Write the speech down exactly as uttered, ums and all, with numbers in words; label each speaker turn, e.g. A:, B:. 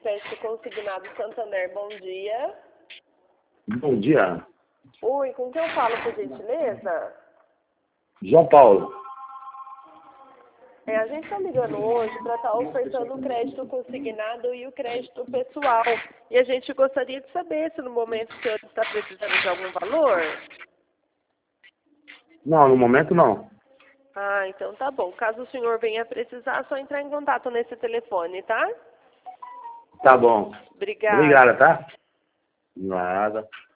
A: Crédito Consignado Santander, bom dia.
B: Bom dia.
A: Oi, com quem eu falo, por gentileza?
B: João Paulo.
A: É, a gente está ligando hoje para estar ofertando o crédito consignado e o crédito pessoal. E a gente gostaria de saber se no momento o senhor está precisando de algum valor.
B: Não, no momento não.
A: Ah, então tá bom. Caso o senhor venha precisar, é só entrar em contato nesse telefone, tá?
B: Tá bom.
A: Obrigada.
B: Obrigada, tá? Nada.